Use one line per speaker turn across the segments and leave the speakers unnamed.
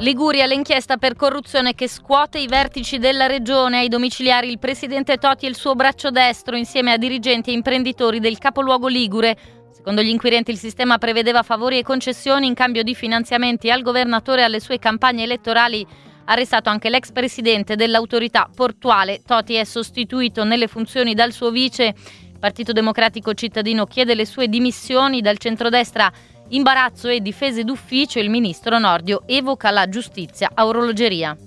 Liguria, l'inchiesta per corruzione che scuote i vertici della regione. Ai domiciliari il presidente Toti e il suo braccio destro insieme a dirigenti e imprenditori del capoluogo ligure. Secondo gli inquirenti il sistema prevedeva favori e concessioni in cambio di finanziamenti al governatore e alle sue campagne elettorali. Arrestato anche l'ex presidente dell'autorità portuale. Toti è sostituito nelle funzioni dal suo vice. Il Partito Democratico Cittadino chiede le sue dimissioni. Dal centrodestra imbarazzo e difese d'ufficio, il ministro Nordio evoca la giustizia a orologeria.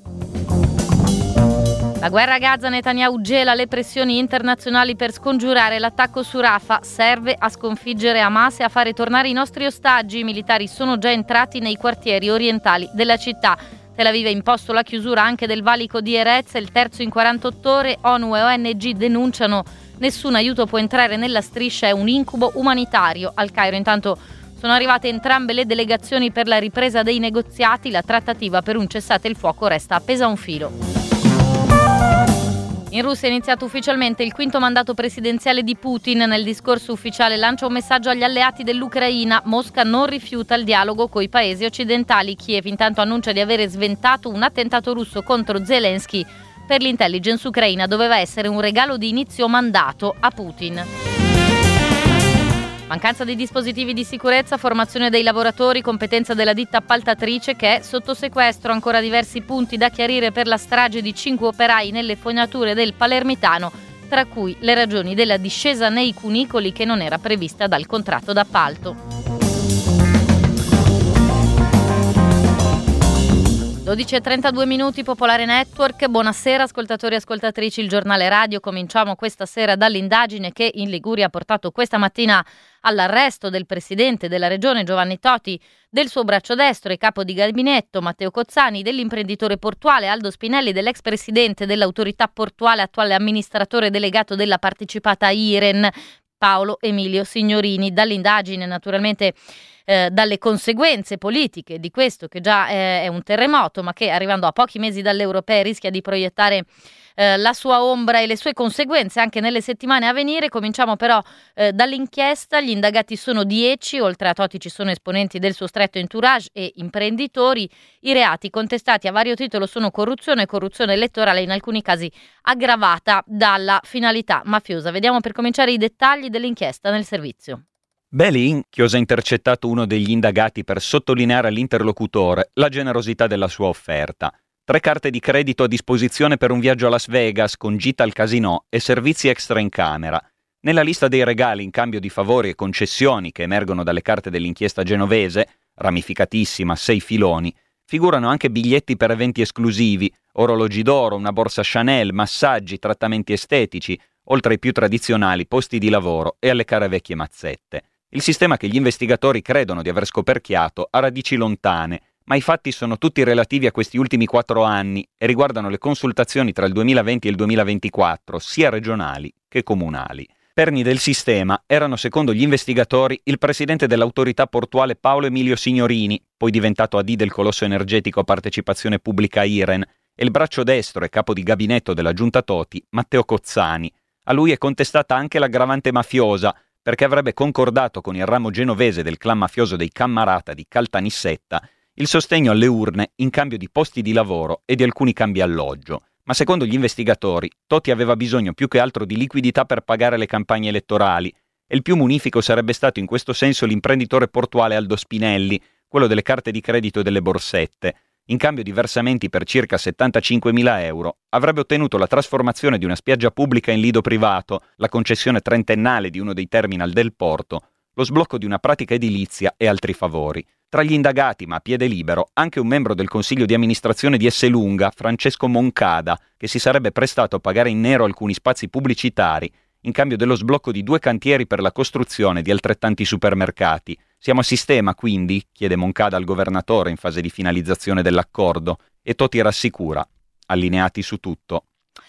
La guerra a Gaza, Netanyahu gela le pressioni internazionali per scongiurare l'attacco su Rafah. Serve a sconfiggere Hamas e a fare tornare i nostri ostaggi. I militari sono già entrati nei quartieri orientali della città. Tel Aviv ha imposto la chiusura anche del valico di Erez, il terzo in 48 ore. ONU e ONG denunciano: nessun aiuto può entrare nella striscia, è un incubo umanitario. Al Cairo intanto sono arrivate entrambe le delegazioni per la ripresa dei negoziati. La trattativa per un cessate il fuoco resta appesa a un filo. In Russia è iniziato ufficialmente il quinto mandato presidenziale di Putin. Nel discorso ufficiale lancia un messaggio agli alleati dell'Ucraina. Mosca non rifiuta il dialogo coi paesi occidentali. Kiev intanto annuncia di avere sventato un attentato russo contro Zelensky. Per l'intelligence ucraina doveva essere un regalo di inizio mandato a Putin. Mancanza di dispositivi di sicurezza, formazione dei lavoratori, competenza della ditta appaltatrice che è sotto sequestro. Ancora diversi punti da chiarire per la strage di 5 operai nelle fognature del Palermitano, tra cui le ragioni della discesa nei cunicoli che non era prevista dal contratto d'appalto. 12:32 Popolare Network. Buonasera ascoltatori e ascoltatrici, il giornale radio. Cominciamo questa sera dall'indagine che in Liguria ha portato questa mattina all'arresto del presidente della regione Giovanni Toti, del suo braccio destro e capo di gabinetto Matteo Cozzani, dell'imprenditore portuale Aldo Spinelli, dell'ex presidente dell'autorità portuale, attuale amministratore delegato della partecipata Iren, Paolo Emilio Signorini. Dall'indagine naturalmente dalle conseguenze politiche di questo che già è un terremoto, ma che arrivando a pochi mesi dalle europee rischia di proiettare la sua ombra e le sue conseguenze anche nelle settimane a venire. Cominciamo però dall'inchiesta. Gli indagati sono 10, oltre a Toti ci sono esponenti del suo stretto entourage e imprenditori. I reati contestati a vario titolo sono corruzione e corruzione elettorale, in alcuni casi aggravata dalla finalità mafiosa. Vediamo per cominciare i dettagli dell'inchiesta nel servizio.
Belin, che osa intercettato uno degli indagati per sottolineare all'interlocutore la generosità della sua offerta. 3 carte di credito a disposizione per un viaggio a Las Vegas con gita al casinò e servizi extra in camera. Nella lista dei regali in cambio di favori e concessioni che emergono dalle carte dell'inchiesta genovese, ramificatissima, 6 filoni, figurano anche biglietti per eventi esclusivi, orologi d'oro, una borsa Chanel, massaggi, trattamenti estetici, oltre ai più tradizionali posti di lavoro e alle care vecchie mazzette. Il sistema che gli investigatori credono di aver scoperchiato ha radici lontane, ma i fatti sono tutti relativi a questi ultimi 4 anni e riguardano le consultazioni tra il 2020 e il 2024, sia regionali che comunali. Perni del sistema erano, secondo gli investigatori, il presidente dell'autorità portuale Paolo Emilio Signorini, poi diventato AD del colosso energetico a partecipazione pubblica Iren, e il braccio destro e capo di gabinetto della giunta Toti, Matteo Cozzani. A lui è contestata anche l'aggravante mafiosa, perché avrebbe concordato con il ramo genovese del clan mafioso dei Cammarata di Caltanissetta il sostegno alle urne in cambio di posti di lavoro e di alcuni cambi alloggio. Ma secondo gli investigatori, Toti aveva bisogno più che altro di liquidità per pagare le campagne elettorali e il più munifico sarebbe stato in questo senso l'imprenditore portuale Aldo Spinelli, quello delle carte di credito e delle borsette. In cambio di versamenti per circa 75.000 euro, avrebbe ottenuto la trasformazione di una spiaggia pubblica in lido privato, la concessione trentennale di uno dei terminal del porto, lo sblocco di una pratica edilizia e altri favori. Tra gli indagati, ma a piede libero, anche un membro del consiglio di amministrazione di Esselunga, Francesco Moncada, che si sarebbe prestato a pagare in nero alcuni spazi pubblicitari in cambio dello sblocco di 2 cantieri per la costruzione di altrettanti supermercati. Siamo a sistema, quindi? Chiede Moncada al governatore in fase di finalizzazione dell'accordo, e Toti rassicura, allineati su tutto.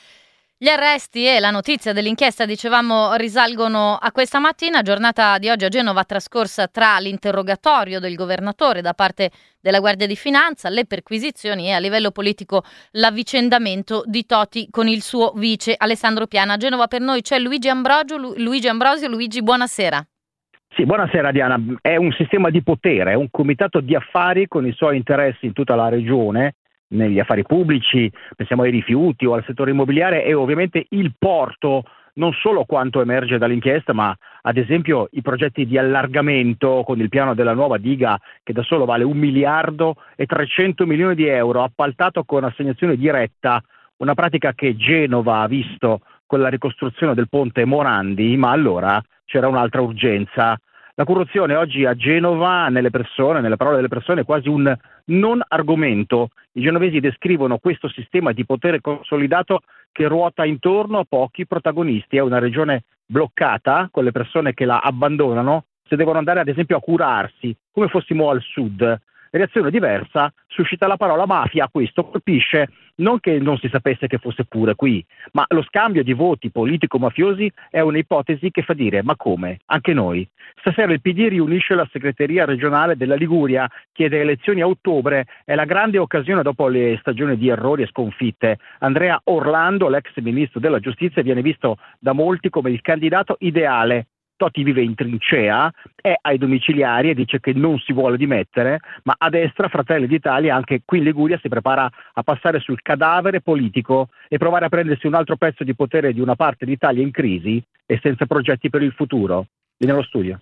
Gli arresti e la notizia dell'inchiesta, dicevamo, risalgono a questa mattina, giornata di oggi a Genova trascorsa tra l'interrogatorio del governatore da parte della Guardia di Finanza, le perquisizioni e a livello politico l'avvicendamento di Toti con il suo vice Alessandro Piana. A Genova per noi c'è Luigi Ambrosio. Luigi, buonasera.
Sì, buonasera Diana. È un sistema di potere, è un comitato di affari con i suoi interessi in tutta la regione, negli affari pubblici, pensiamo ai rifiuti o al settore immobiliare e ovviamente il porto, non solo quanto emerge dall'inchiesta, ma ad esempio i progetti di allargamento con il piano della nuova diga che da solo vale 1 miliardo e 300 milioni di euro, appaltato con assegnazione diretta, una pratica che Genova ha visto con la ricostruzione del ponte Morandi, ma allora c'era un'altra urgenza. La corruzione oggi a Genova, nelle parole delle persone, è quasi un non argomento. I genovesi descrivono questo sistema di potere consolidato che ruota intorno a pochi protagonisti. È una regione bloccata con le persone che la abbandonano se devono andare ad esempio a curarsi, come fossimo al sud. Reazione diversa suscita la parola mafia. Questo colpisce non che non si sapesse che fosse pure qui, ma lo scambio di voti politico-mafiosi è un'ipotesi che fa dire ma come? Anche noi. Stasera il PD riunisce la segreteria regionale della Liguria, chiede elezioni a ottobre, è la grande occasione dopo le stagioni di errori e sconfitte. Andrea Orlando, l'ex ministro della giustizia, viene visto da molti come il candidato ideale. Toti vive in trincea, è ai domiciliari e dice che non si vuole dimettere, ma a destra Fratelli d'Italia anche qui in Liguria si prepara a passare sul cadavere politico e provare a prendersi un altro pezzo di potere di una parte d'Italia in crisi e senza progetti per il futuro. Vieni allo studio.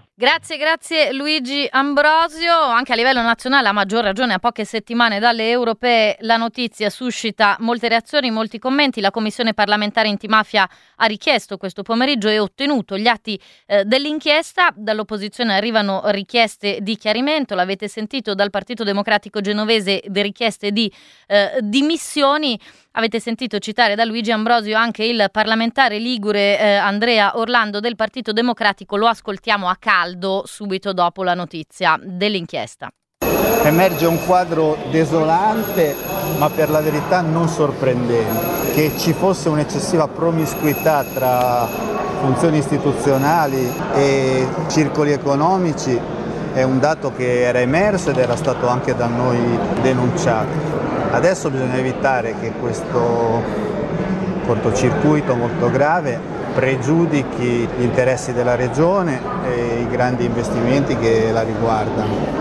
Grazie Luigi Ambrosio. Anche a livello nazionale, a maggior ragione a poche settimane dalle europee, la notizia suscita molte reazioni, molti commenti. La Commissione parlamentare antimafia ha richiesto questo pomeriggio e ottenuto gli atti dell'inchiesta. Dall'opposizione arrivano richieste di chiarimento, l'avete sentito, dal Partito Democratico Genovese di richieste di dimissioni. Avete sentito citare da Luigi Ambrosio anche il parlamentare ligure Andrea Orlando del Partito Democratico. Lo ascoltiamo a caldo subito dopo la notizia dell'inchiesta.
Emerge un quadro desolante, ma per la verità non sorprendente. Che ci fosse un'eccessiva promiscuità tra funzioni istituzionali e circoli economici è un dato che era emerso ed era stato anche da noi denunciato. Adesso bisogna evitare che questo cortocircuito molto grave pregiudichi gli interessi della regione e i grandi investimenti che la riguardano.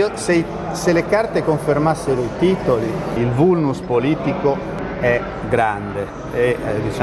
Se le carte confermassero i titoli, il vulnus politico è grande e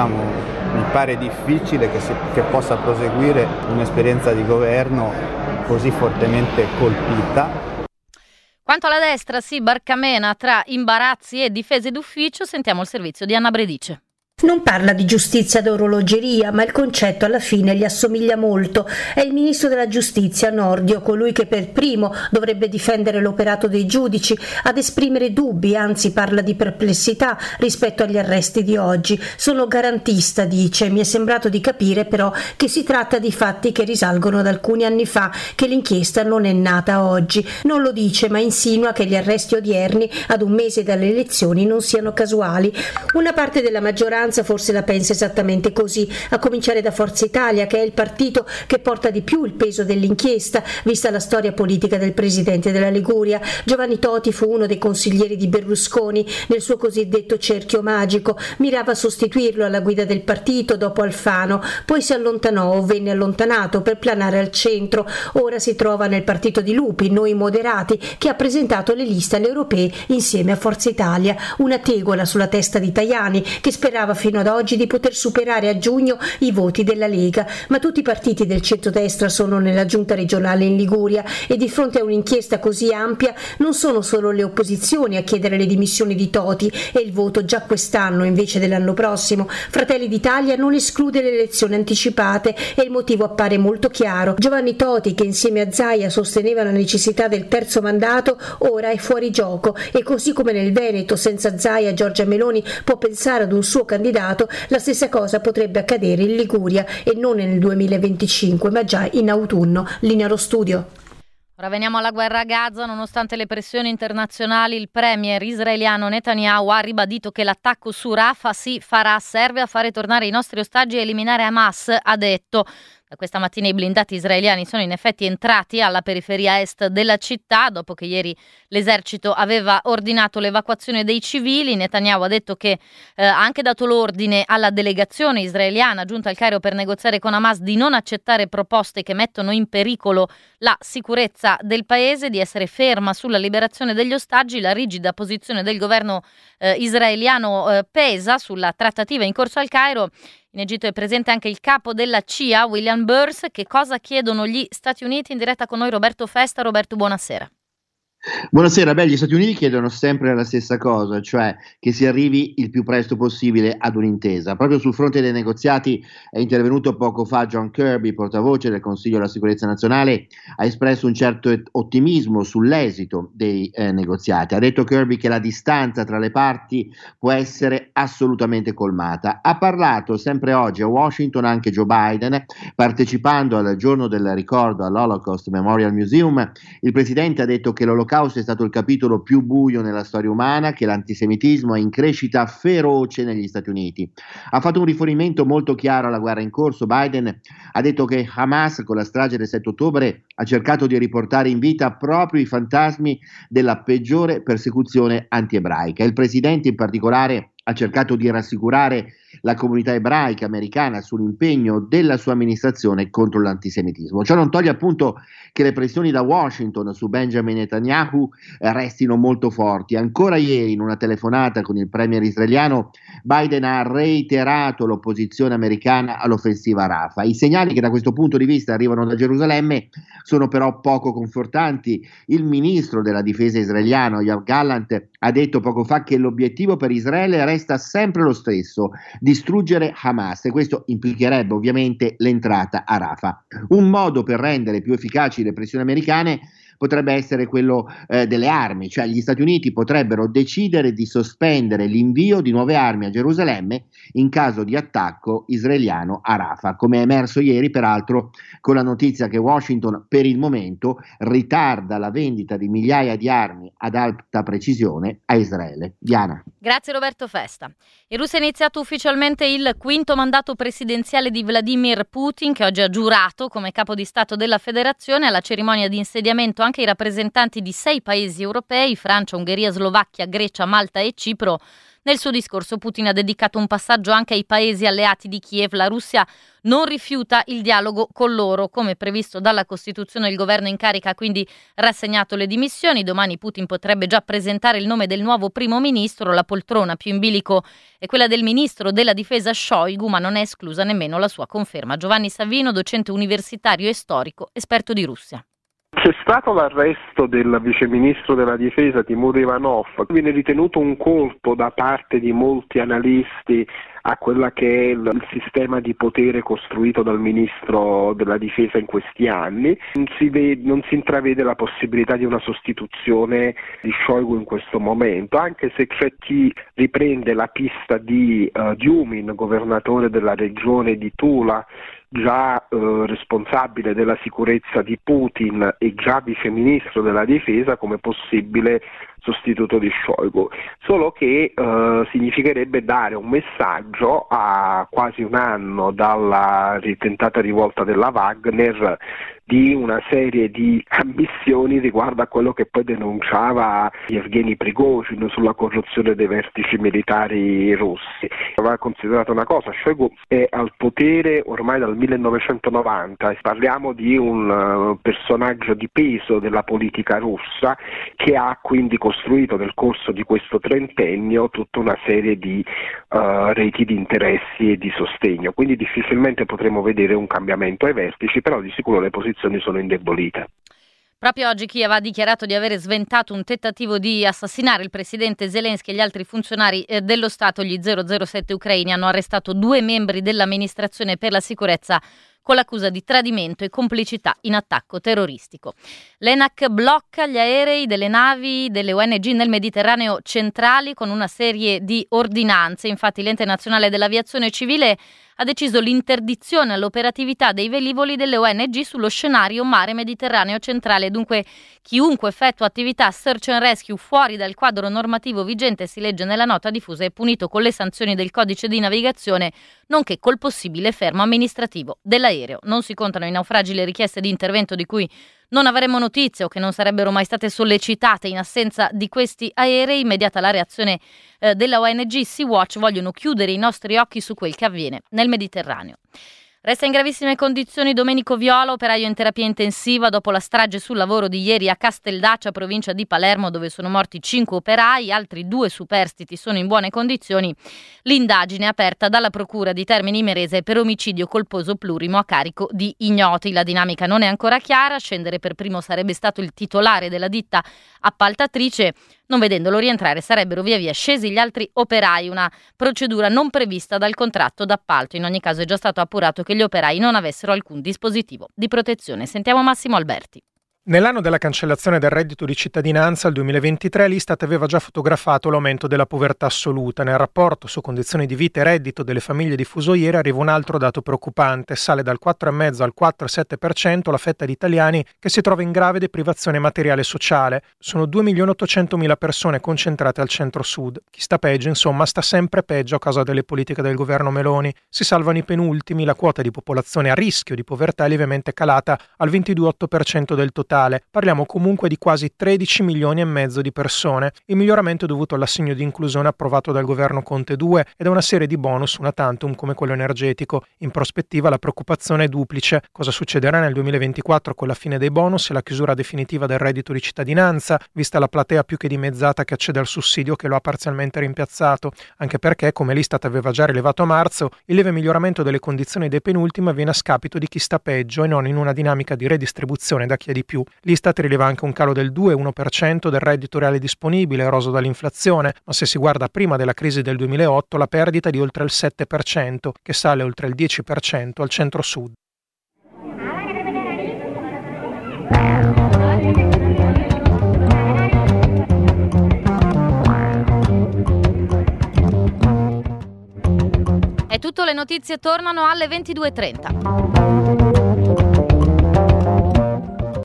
mi pare difficile che possa proseguire un'esperienza di governo così fortemente colpita.
Quanto alla destra si barcamena tra imbarazzi e difese d'ufficio, sentiamo il servizio di Anna Bredice.
Non parla di giustizia ad orologeria, ma il concetto alla fine gli assomiglia molto. È il ministro della giustizia, Nordio, colui che per primo dovrebbe difendere l'operato dei giudici, ad esprimere dubbi, anzi parla di perplessità rispetto agli arresti di oggi. Sono garantista, dice, mi è sembrato di capire però che si tratta di fatti che risalgono ad alcuni anni fa, che l'inchiesta non è nata oggi. Non lo dice, ma insinua che gli arresti odierni, ad un mese dalle elezioni, non siano casuali. Una parte della maggioranza forse la pensa esattamente così, a cominciare da Forza Italia, che è il partito che porta di più il peso dell'inchiesta, vista la storia politica del presidente della Liguria. Giovanni Toti fu uno dei consiglieri di Berlusconi nel suo cosiddetto cerchio magico, mirava a sostituirlo alla guida del partito dopo Alfano, poi si allontanò o venne allontanato per planare al centro. Ora si trova nel partito di Lupi, Noi Moderati, che ha presentato le liste alle europee insieme a Forza Italia, una tegola sulla testa di Tajani, che sperava fino ad oggi di poter superare a giugno i voti della Lega, ma tutti i partiti del centrodestra sono nella giunta regionale in Liguria e di fronte a un'inchiesta così ampia non sono solo le opposizioni a chiedere le dimissioni di Toti e il voto già quest'anno invece dell'anno prossimo. Fratelli d'Italia non esclude le elezioni anticipate e il motivo appare molto chiaro. Giovanni Toti, che insieme a Zaia sosteneva la necessità del terzo mandato, ora è fuori gioco e così come nel Veneto senza Zaia Giorgia Meloni può pensare ad un suo candidato, la stessa cosa potrebbe accadere in Liguria e non nel 2025 ma già in autunno. Linea allo studio.
Ora veniamo alla guerra a Gaza. Nonostante le pressioni internazionali, il premier israeliano Netanyahu ha ribadito che l'attacco su Rafah si farà, serve a fare tornare i nostri ostaggi e eliminare Hamas, ha detto. Questa mattina i blindati israeliani sono in effetti entrati alla periferia est della città dopo che ieri l'esercito aveva ordinato l'evacuazione dei civili. Netanyahu ha detto che ha anche dato l'ordine alla delegazione israeliana giunta al Cairo per negoziare con Hamas di non accettare proposte che mettono in pericolo la sicurezza del paese, di essere ferma sulla liberazione degli ostaggi. La rigida posizione del governo israeliano pesa sulla trattativa in corso al Cairo. In Egitto è presente anche il capo della CIA, William Burns. Che cosa chiedono gli Stati Uniti? In diretta con noi Roberto Festa. Roberto, buonasera.
Buonasera. Gli Stati Uniti chiedono sempre la stessa cosa, cioè che si arrivi il più presto possibile ad un'intesa. Proprio sul fronte dei negoziati è intervenuto poco fa John Kirby, portavoce del Consiglio della Sicurezza Nazionale, ha espresso un certo ottimismo sull'esito dei negoziati. Ha detto Kirby che la distanza tra le parti può essere assolutamente colmata. Ha parlato sempre oggi a Washington anche Joe Biden, partecipando al giorno del ricordo all'Holocaust Memorial Museum. Il presidente ha detto che l'Olocausto è stato il capitolo più buio nella storia umana, che l'antisemitismo è in crescita feroce negli Stati Uniti. Ha fatto un riferimento molto chiaro alla guerra in corso. Biden ha detto che Hamas, con la strage del 7 ottobre, ha cercato di riportare in vita proprio i fantasmi della peggiore persecuzione antiebraica. Il presidente in particolare ha cercato di rassicurare la comunità ebraica americana sull'impegno della sua amministrazione contro l'antisemitismo. Ciò non toglie appunto che le pressioni da Washington su Benjamin Netanyahu restino molto forti. Ancora ieri, in una telefonata con il premier israeliano, Biden ha reiterato l'opposizione americana all'offensiva a Rafah. I segnali che da questo punto di vista arrivano da Gerusalemme sono però poco confortanti. Il ministro della difesa israeliano, Yoav Gallant, ha detto poco fa che l'obiettivo per Israele resta sempre lo stesso: distruggere Hamas, e questo implicherebbe ovviamente l'entrata a Rafah. Un modo per rendere più efficaci le pressioni americane potrebbe essere quello delle armi, cioè gli Stati Uniti potrebbero decidere di sospendere l'invio di nuove armi a Gerusalemme in caso di attacco israeliano a Rafah, come è emerso ieri peraltro con la notizia che Washington per il momento ritarda la vendita di migliaia di armi ad alta precisione a Israele. Diana.
Grazie Roberto Festa. In Russia è iniziato ufficialmente il quinto mandato presidenziale di Vladimir Putin, che oggi ha giurato come capo di Stato della Federazione. Alla cerimonia di insediamento anche i rappresentanti di 6 paesi europei, Francia, Ungheria, Slovacchia, Grecia, Malta e Cipro. Nel suo discorso Putin ha dedicato un passaggio anche ai paesi alleati di Kiev. La Russia non rifiuta il dialogo con loro. Come previsto dalla Costituzione, il governo in carica ha quindi rassegnato le dimissioni. Domani Putin potrebbe già presentare il nome del nuovo primo ministro. La poltrona più in bilico è quella del ministro della difesa Shoigu, ma non è esclusa nemmeno la sua conferma. Giovanni Savino, docente universitario e storico, esperto di Russia.
C'è stato l'arresto del viceministro della difesa Timur Ivanov, viene ritenuto un colpo da parte di molti analisti a quella che è il sistema di potere costruito dal ministro della difesa in questi anni. Non si intravede la possibilità di una sostituzione di Shoigu in questo momento, anche se c'è chi riprende la pista di Dyumin, governatore della regione di Tula, già responsabile della sicurezza di Putin e già viceministro della difesa, come possibile sostituto di Shoigu, solo che significherebbe dare un messaggio a quasi un anno dalla tentata rivolta della Wagner di una serie di ambizioni riguardo a quello che poi denunciava Yevgeny Prigozhin sulla corruzione dei vertici militari russi. Va considerata una cosa: Shoigu è al potere ormai dal 1990, parliamo di un personaggio di peso della politica russa che ha quindi costruito nel corso di questo trentennio tutta una serie di reti di interessi e di sostegno, quindi difficilmente potremo vedere un cambiamento ai vertici, però di sicuro le posizioni sono indebolite.
Proprio oggi Kiev ha dichiarato di avere sventato un tentativo di assassinare il presidente Zelensky e gli altri funzionari dello Stato. Gli 007 ucraini hanno arrestato 2 membri dell'amministrazione per la sicurezza con l'accusa di tradimento e complicità in attacco terroristico. L'ENAC blocca gli aerei delle navi delle ONG nel Mediterraneo centrale con una serie di ordinanze. Infatti l'Ente Nazionale dell'Aviazione Civile ha deciso l'interdizione all'operatività dei velivoli delle ONG sullo scenario mare Mediterraneo centrale. Dunque chiunque effettua attività search and rescue fuori dal quadro normativo vigente, si legge nella nota diffusa, è punito con le sanzioni del codice di navigazione, nonché col possibile fermo amministrativo della d'aereo. Non si contano i naufragi, le richieste di intervento di cui non avremmo notizia o che non sarebbero mai state sollecitate in assenza di questi aerei. Immediata la reazione della ONG Sea-Watch: vogliono chiudere i nostri occhi su quel che avviene nel Mediterraneo. Resta in gravissime condizioni Domenico Viola, operaio in terapia intensiva dopo la strage sul lavoro di ieri a Casteldaccia, provincia di Palermo, dove sono morti 5 operai, altri 2 superstiti sono in buone condizioni. L'indagine è aperta dalla Procura di Termini Imerese per omicidio colposo plurimo a carico di ignoti. La dinamica non è ancora chiara, scendere per primo sarebbe stato il titolare della ditta appaltatrice. Non vedendolo rientrare sarebbero via via scesi gli altri operai, una procedura non prevista dal contratto d'appalto. In ogni caso è già stato appurato che gli operai non avessero alcun dispositivo di protezione. Sentiamo Massimo Alberti.
Nell'anno della cancellazione del reddito di cittadinanza, il 2023, l'Istat aveva già fotografato l'aumento della povertà assoluta. Nel rapporto su condizioni di vita e reddito delle famiglie diffuso ieri arriva un altro dato preoccupante. Sale dal 4,5 al 4,7% la fetta di italiani che si trova in grave deprivazione materiale e sociale. Sono 2.800.000 persone concentrate al centro-sud. Chi sta peggio, insomma, sta sempre peggio a causa delle politiche del governo Meloni. Si salvano i penultimi, la quota di popolazione a rischio di povertà è lievemente calata al 22,8% del totale. Parliamo comunque di quasi 13 milioni e mezzo di persone. Il miglioramento è dovuto all'assegno di inclusione approvato dal governo Conte 2 ed a una serie di bonus una tantum come quello energetico. In prospettiva la preoccupazione è duplice. Cosa succederà nel 2024 con la fine dei bonus e la chiusura definitiva del reddito di cittadinanza, vista la platea più che dimezzata che accede al sussidio che lo ha parzialmente rimpiazzato, anche perché, come l'Istat aveva già rilevato a marzo, il lieve miglioramento delle condizioni dei penultimi avviene a scapito di chi sta peggio e non in una dinamica di redistribuzione da chi ha di più. L'Istat rileva anche un calo del 2,1% del reddito reale disponibile, eroso dall'inflazione, ma se si guarda prima della crisi del 2008 la perdita è di oltre il 7%, che sale oltre il 10% al centro-sud.
È tutto, le notizie tornano alle 22:30.